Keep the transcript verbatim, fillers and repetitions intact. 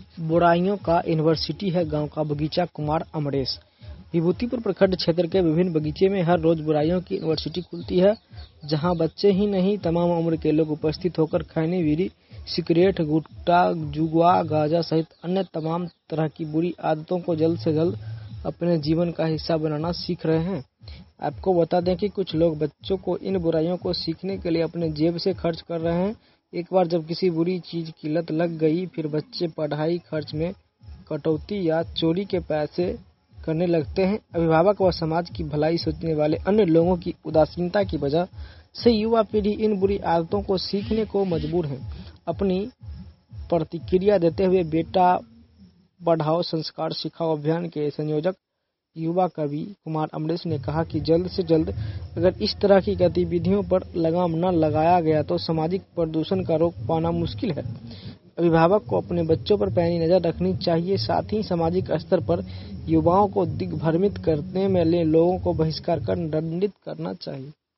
बुराइयों का यूनिवर्सिटी है गांव का बगीचा। कुमार अमरेश। विभूतिपुर प्रखंड क्षेत्र के विभिन्न बगीचे में हर रोज बुराइयों की यूनिवर्सिटी खुलती है, जहां बच्चे ही नहीं तमाम उम्र के लोग उपस्थित होकर खैनी, बीड़ी, सिगरेट, गुटखा, जुआ, गांजा सहित अन्य तमाम तरह की बुरी आदतों को जल्द से जल्द अपने जीवन का हिस्सा बनाना सीख रहे हैं। आपको बता दें कि कुछ लोग बच्चों को इन बुराइयों को सीखने के लिए अपने जेब से खर्च कर रहे हैं। एक बार जब किसी बुरी चीज की लत लग गई, फिर बच्चे पढ़ाई खर्च में कटौती या चोरी के पैसे करने लगते हैं। अभिभावक व समाज की भलाई सोचने वाले अन्य लोगों की उदासीनता की वजह से युवा पीढ़ी इन बुरी आदतों को सीखने को मजबूर है। अपनी प्रतिक्रिया देते हुए बेटा पढ़ाओ संस्कार सिखाओ अभियान के संयोजक युवा कवि कुमार अमरेश ने कहा कि जल्द से जल्द अगर इस तरह की गतिविधियों पर लगाम न लगाया गया तो सामाजिक प्रदूषण का रोक पाना मुश्किल है। अभिभावक को अपने बच्चों पर पैनी नजर रखनी चाहिए, साथ ही सामाजिक स्तर पर युवाओं को दिग्भ्रमित करने में लोगों को बहिष्कार कर दंडित करना चाहिए।